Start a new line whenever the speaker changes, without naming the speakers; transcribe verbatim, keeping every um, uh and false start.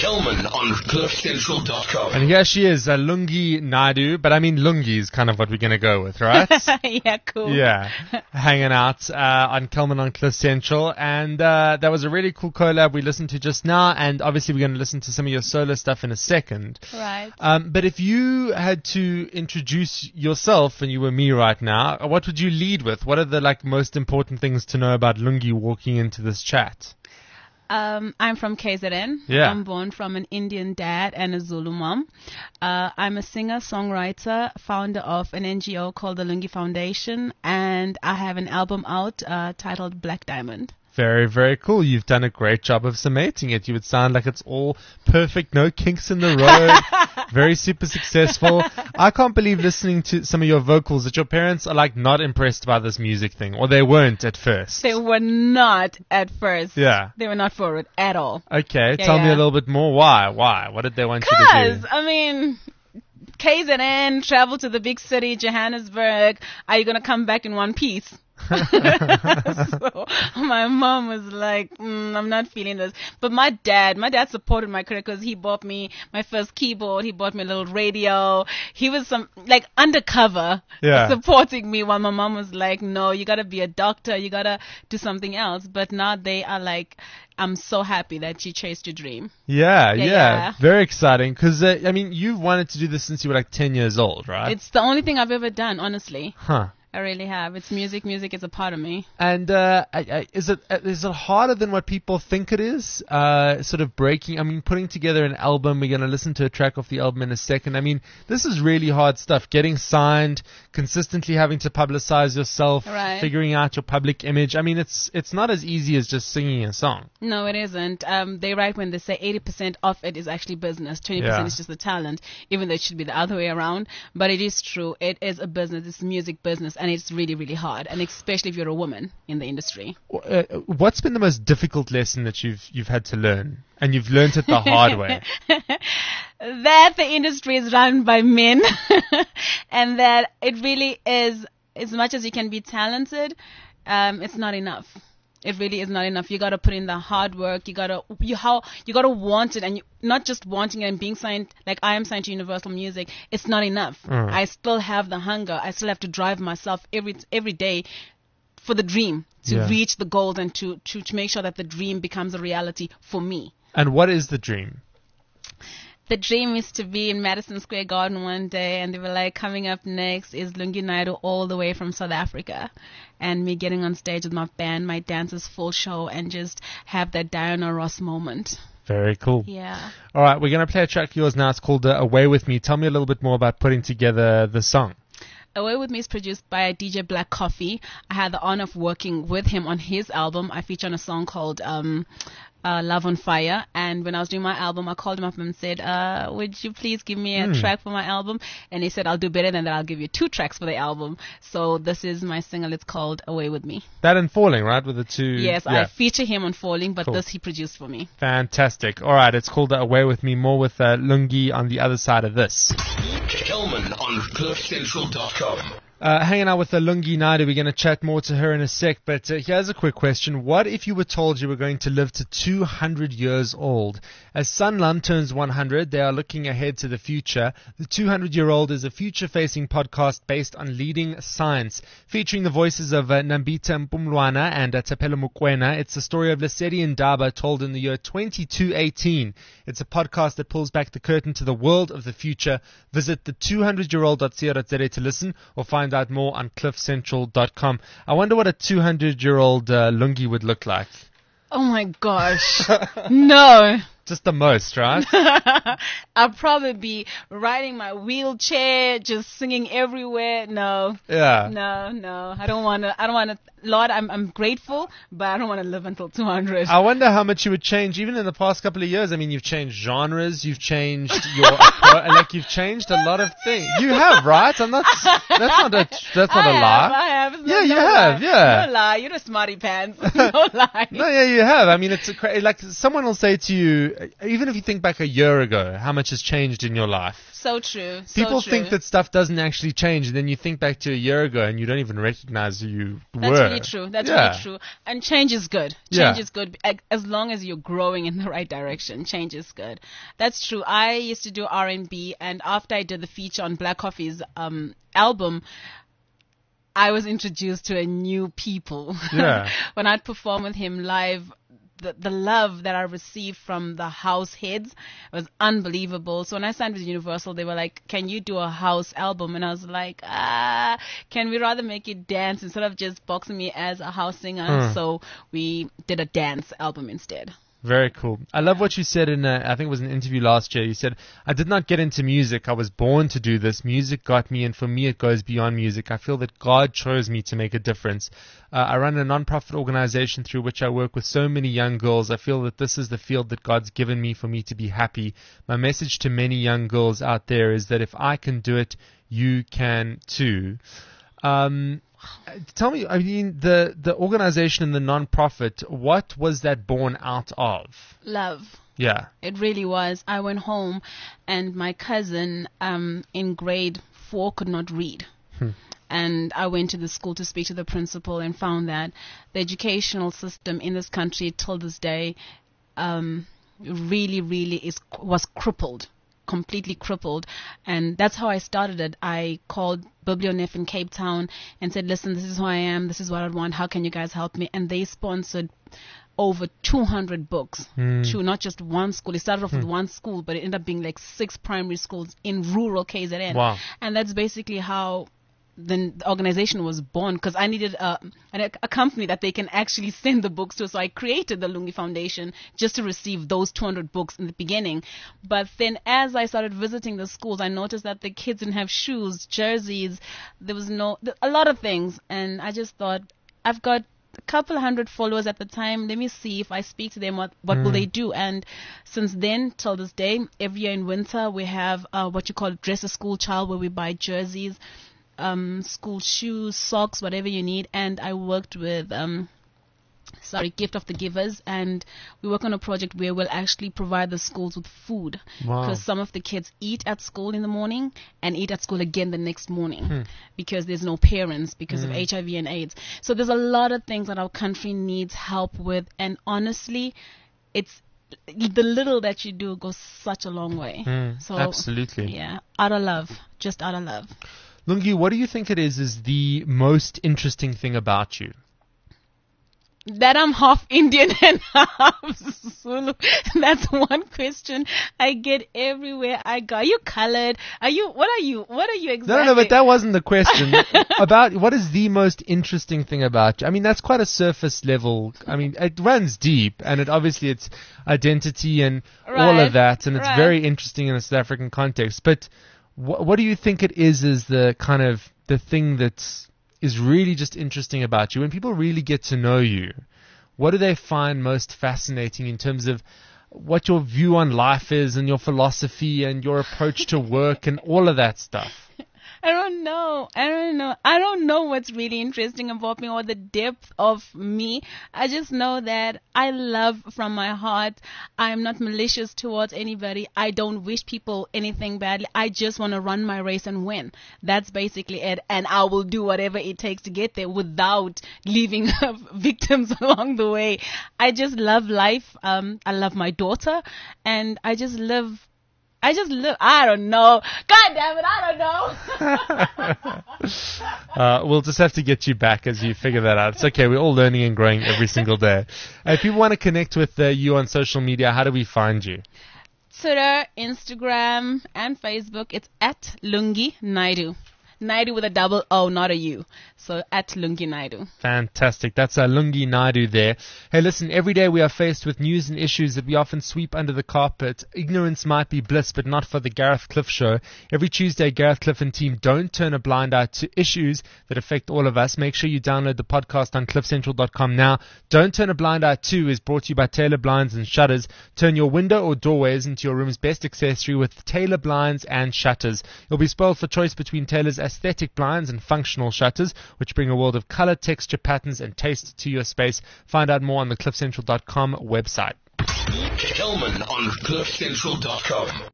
Kelman on cliff central dot com.
And here she is, uh, Lungi Naidu, but I mean Lungi is kind of what we're going to go with, right?
Yeah, cool.
Yeah, hanging out uh, on Kelman on Cliff Central, and uh, that was a really cool collab we listened to just now, and obviously we're going to listen to some of your solo stuff in a second.
Right.
Um, but if you had to introduce yourself, and you were me right now, what would you lead with? What are the like most important things to know about Lungi walking into this chat?
Um, I'm from K Z N.
Yeah.
I'm born from an Indian dad and a Zulu mom. Uh, I'm a singer, songwriter, founder of an N G O called the Lungi Foundation, and I have an album out uh, titled Black Diamond.
Very, very cool. You've done a great job of summating it. You would sound like it's all perfect, no kinks in the road, very super successful. I can't believe listening to some of your vocals that your parents are like not impressed by this music thing, or they weren't at first.
They were not at first.
Yeah.
They were not for it at all.
Okay,
Yeah,
tell me
yeah.
a little bit more. Why? Why? What did they want you to
Because,
do?
I mean, K Z N, travel to the big city, Johannesburg. Are you going to come back in one piece? So my mom was like, mm, I'm not feeling this. But my dad, my dad supported my career because he bought me my first keyboard. He bought me a little radio. He was some like undercover
Yeah.
supporting me while my mom was like, no, you got to be a doctor. You got to do something else. But now they are like, I'm so happy that you chased your dream.
Yeah, yeah,
Yeah, yeah.
very exciting. Because uh, I mean, you've wanted to do this since you were like ten years old, right?
It's the only thing I've ever done, honestly.
Huh.
I really have. It's music. Music is a part of me.
And uh, I, I, is it uh, is it harder than what people think it is? Uh, sort of breaking. I mean, putting together an album. We're going to listen to a track off the album in a second. I mean, this is really hard stuff. Getting signed, consistently having to publicize yourself,
Right.
figuring out your public image. I mean, it's it's not as easy as just singing a song.
No, it isn't. Um, they write when they say eighty percent of it is actually business, twenty percent
Yeah.
is just the talent, even though it should be the other way around. But it is true. It is a business. It's music business, and it's really, really hard, and especially if you're a woman in the industry.
Uh, what's been the most difficult lesson that you've you've had to learn, and you've learned it the hard way?
That the industry is run by men, and that it really is, as much as you can be talented, um, it's not enough. It really is not enough. You gotta put in the hard work. You gotta you how you gotta want it, and you, not just wanting it and being signed. Like I am signed to Universal Music. It's not enough.
Mm.
I still have the hunger. I still have to drive myself every every day for the dream to
Yeah.
reach the goals and to, to to make sure that the dream becomes a reality for me.
And what is the dream?
The dream is to be in Madison Square Garden one day, and they were like, coming up next is Lungi Naidu all the way from South Africa, and me getting on stage with my band, my dancers, full show, and just have that Diana Ross moment.
Very cool.
Yeah.
All right, we're going to play a track of yours now. It's called uh, Away With Me. Tell me a little bit more about putting together the song.
Away With Me is produced by D J Black Coffee. I had the honor of working with him on his album. I feature on a song called um, uh, Love on Fire. And when I was doing my album, I called him up and said, uh, would you please give me a
Hmm.
track for my album? And he said, I'll do better than that. I'll give you two tracks for the album. So this is my single. It's called Away With Me.
That and Falling, right? With the two.
Yes,
yeah.
I feature him on Falling, but
Cool.
this he produced for me.
Fantastic. All right, it's called uh, Away With Me. More with uh, Lungi on the other side of this.
Kelman on cliff central dot com.
Uh, hanging out with the Lungi Naidu. We're going to chat more to her in a sec, but uh, here's a quick question. What if you were told you were going to live to two hundred years old? As Sanlam turns one hundred, they are looking ahead to the future. The two hundred year old is a future-facing podcast based on leading science, featuring the voices of uh, Nambita Mpumlwana and uh, Tapelo Mokoena. It's the story of Lesedi Ndaba told in the year twenty-two eighteen. It's a podcast that pulls back the curtain to the world of the future. Visit the two hundred year old dot co dot za to listen, or find out more on cliff central dot com. I wonder what a two hundred year old uh, Lungi would look like.
Oh my gosh. No.
Just the most, right?
I'll probably be riding my wheelchair, just singing everywhere. No.
Yeah.
No, no. I don't want to. I don't want to. Lord, I'm I'm grateful, but I don't want to live until two hundred.
I wonder how much you would change even in the past couple of years. I mean, you've changed genres, you've changed your, appro- like you've changed a lot of things. You have, right? I'm not, that's not a, that's not
I
a
have,
lie.
I have. It's
Yeah,
no,
you
no
have,
lie.
yeah.
No lie. You're a smarty pants. No lie.
No, yeah, you have. I mean, it's a cra- like someone will say to you, even if you think back a year ago, how much much has changed in your life.
So true. So
People
true.
think that stuff doesn't actually change, and then you think back to a year ago and you don't even recognize who you
That's
were.
really true. That's
Yeah.
really true. And change is good.
Yeah.
Change is good a- as long as you're growing in the right direction. Change is good. That's true. I used to do R and B, and after I did the feature on Black Coffee's um, album, I was introduced to a new people.
Yeah.
When I'd perform with him live, the, the love that I received from the house heads was unbelievable. So when I signed with Universal, they were like, can you do a house album? And I was like, ah, can we rather make it dance instead of just boxing me as a house singer?
Hmm.
So we did a dance album instead.
Very cool. I love what you said in, a, I think it was an interview last year. You said, I did not get into music. I was born to do this. Music got me, and for me, it goes beyond music. I feel that God chose me to make a difference. Uh, I run a non-profit organization through which I work with so many young girls. I feel that this is the field that God's given me for me to be happy. My message to many young girls out there is that if I can do it, you can too. Um, Tell me, I mean, the, the organization and the non-profit, what was that born out of?
Love.
Yeah.
It really was. I went home and my cousin um, in grade four could not read.
Hmm.
And I went to the school to speak to the principal and found that the educational system in this country till this day um, really, really is was crippled. Completely crippled, and that's how I started it. I called Biblionef in Cape Town and said, listen, this is who I am, this is what I want, how can you guys help me? And they sponsored over two hundred books
Mm.
to not just one school. It started off
Hmm.
with one school, but it ended up being like six primary schools in rural K Z N.
Wow.
And that's basically how the organization was born, because I needed a, a, a company that they can actually send the books to. So I created the Lungi Foundation just to receive those two hundred books in the beginning. But then as I started visiting the schools, I noticed that the kids didn't have shoes, jerseys. There was no, a lot of things. And I just thought, I've got a couple hundred followers at the time. Let me see if I speak to them, what, what
Mm.
will they do? And since then till this day, every year in winter, we have uh, what you call Dress a School Child, where we buy jerseys, um, school shoes, socks, whatever you need. And I worked with, um, sorry, Gift of the Givers, and we work on a project where we'll actually provide the schools with food.
Wow.
Because some of the kids eat at school in the morning and eat at school again the next morning
Hmm.
because there's no parents because of
Mm.
H I V and AIDS. So there's a lot of things that our country needs help with, and honestly, it's the little that you do goes such a long way.
Mm,
So
absolutely.
yeah, out of love, just out of love.
Lungi, what do you think it is is the most interesting thing about you?
That I'm half Indian and half Zulu. That's one question I get everywhere I go. Are you colored? Are you, what are you, what are you exactly?
No, no, no, but that wasn't the question. About what is the most interesting thing about you? I mean, that's quite a surface level. I mean, it runs deep, and it obviously it's identity and all
Right,
of that, and it's
right.
very interesting in a South African context. But wh- what do you think it is? Is the kind of the thing that's is really just interesting about you? When people really get to know you, what do they find most fascinating in terms of what your view on life is and your philosophy and your approach to work and all of that stuff?
I don't know. I don't know. I don't know what's really interesting about me or the depth of me. I just know that I love from my heart. I'm not malicious towards anybody. I don't wish people anything badly. I just want to run my race and win. That's basically it. And I will do whatever it takes to get there without leaving victims along the way. I just love life. Um, I love my daughter, and I just live I just live, I don't know. God damn it, I don't know.
uh, we'll just have to get you back as you figure that out. It's okay. We're all learning and growing every single day. Uh, if people want to connect with uh, you on social media, how do we find you?
Twitter, Instagram, and Facebook. It's at Lungi Naidu. Naidu with a double O, not a U. So at Lungi Naidu.
Fantastic. That's uh, Lungi Naidu there. Hey, listen, every day we are faced with news and issues that we often sweep under the carpet. Ignorance might be bliss, but not for the Gareth Cliff Show. Every Tuesday, Gareth Cliff and team don't turn a blind eye to issues that affect all of us. Make sure you download the podcast on cliff central dot com now. Don't Turn a Blind Eye two is brought to you by Taylor Blinds and Shutters. Turn your window or doorways into your room's best accessory with Taylor Blinds and Shutters. You'll be spoiled for choice between Taylor's aesthetic blinds and functional shutters, which bring a world of color, texture, patterns, and taste to your space. Find out more on the cliff central dot com website.
Hellman on cliff central dot com.